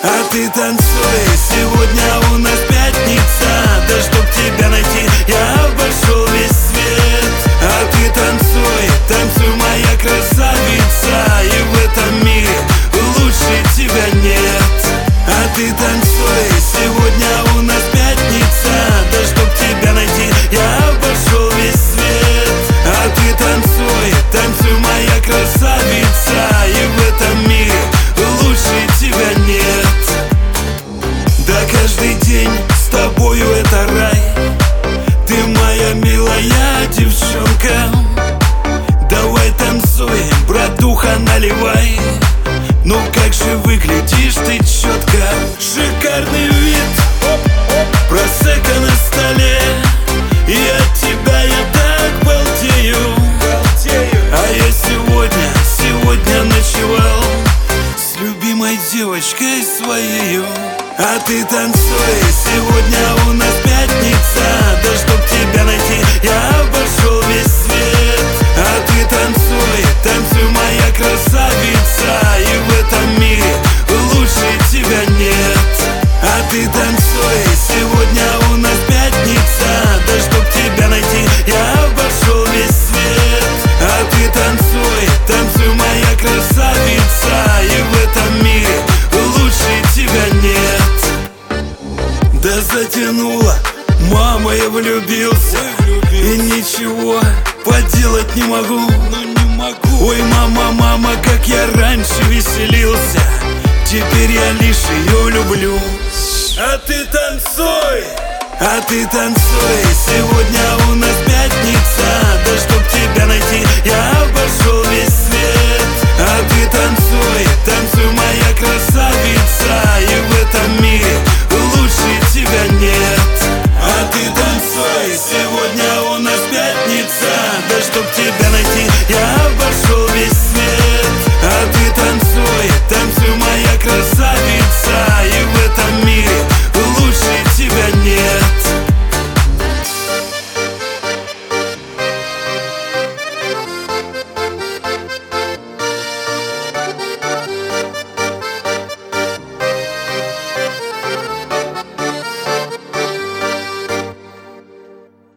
А ты танцуй, сегодня у нас пятница. Да чтоб тебя найти, я обошел весь свет. А ты танцуй, танцуй, моя красавица, и в этом мире лучше тебя нет. А ты танцуй, сегодня у нас пятница. Да чтоб тебя найти, я обошел весь свет. А ты танцуй, танцуй, моя красавица, и в этом мире лучше тебя нет. Да каждый день с тобою это рай. Ты моя милая девчонка. Давай танцуй, братуха, наливай. Ну как же выглядишь ты четко. Шикарный вид, просека на столе, и от тебя я так балдею. А я сегодня ночевал с любимой девочкой своею. А ты танцуй, сегодня у нас пятница. Да чтоб тебя найти, я обошел весь свет. А ты танцуй, танцуй, моя красавица, и в этом мире лучше тебя нет. А ты танцуй, сегодня у нас пятница. Да чтоб тебя найти, я обошел весь свет. А ты танцуй, танцуй, моя красавица, и в этом мире лучше тебя нет. Да затянуло, мама, я влюбился, и ничего поделать не могу. Ой, мама, как я раньше веселился, теперь я лишь ее люблю. А ты танцуй, а ты танцуй, сегодня у нас пятница. Да чтоб тебя найти, я